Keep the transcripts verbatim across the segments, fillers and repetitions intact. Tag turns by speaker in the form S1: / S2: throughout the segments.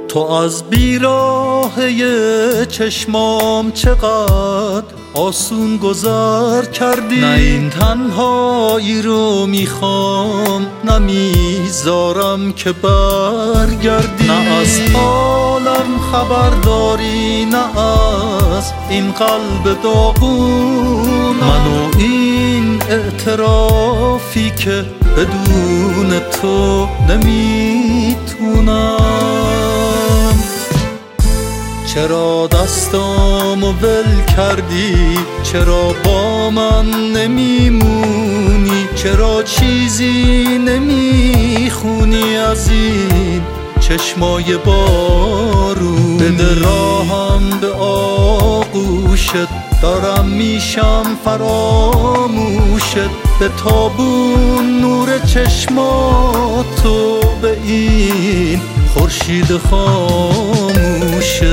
S1: تو از بیراهه چشمام چقدر آسون گذر کردی. نه این تنهایی رو میخوام، نمیذارم که برگردی. نه از حالم خبر داری، نه از این قلب داغون. من و این اعترافی که بدون تو نمیتونم. چرا دستامو ول کردی؟ چرا با من نمیمونی؟ چرا چیزی نمیخونی از این چشمای بارون؟ بده راهم به آغوشت، دارم میشم فراموشت. به تابون نور چشماتو، به این خورشید خاموشت.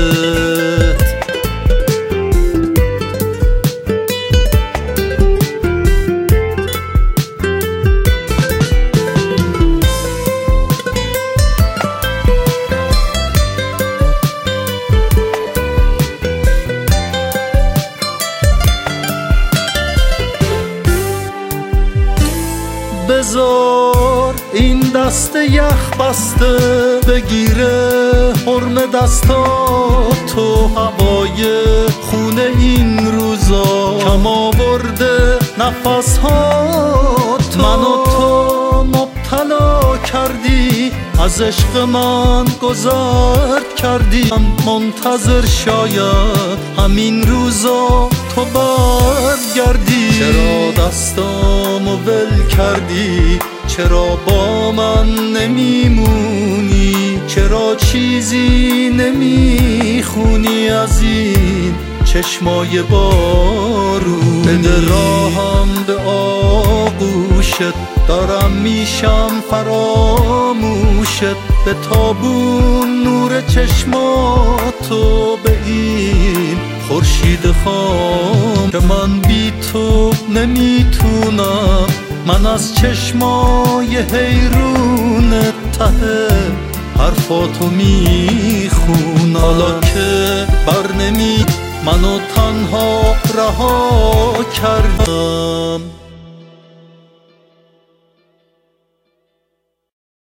S1: بذار این دست یخ بسته بگیره حرم دستاتو. هوای خونه این روزا کم آورده نفسهاتو. من و تو مبتلا کردی، از عشق من گذر کردی. منتظر شاید همین روزا تو برگردی. چرا دستامو ول کردی؟ چرا با من نمیمونی؟ چرا چیزی نمیخونی از این چشمای بارون؟ بده راهم به آغوشت، دارم میشم فراموشت. به تابون نور چشماتو، به این خورشید خام که من بی تو نمیتونم. من از چشمای حیرون ته حرفاتو میخونم. حالا که بر نمی منو تنها رها کردم.